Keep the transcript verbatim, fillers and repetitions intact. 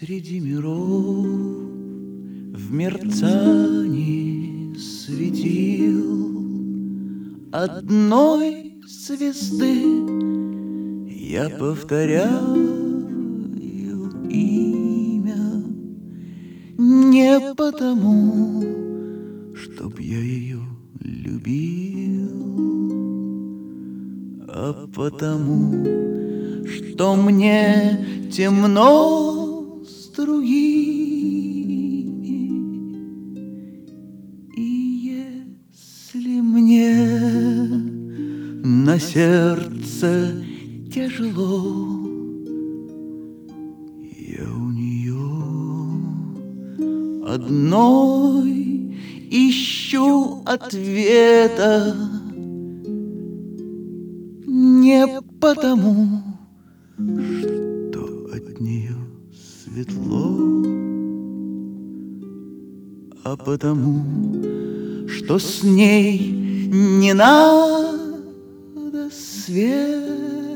Среди миров в мерцании светил одной звезды я повторяю имя не потому, чтоб я ее любил, а потому, что мне темно с другими. И если мне на сердце тяжело, я у нее одной ищу ответа не потому, что от нее светло, а потому, что с ней не надо света.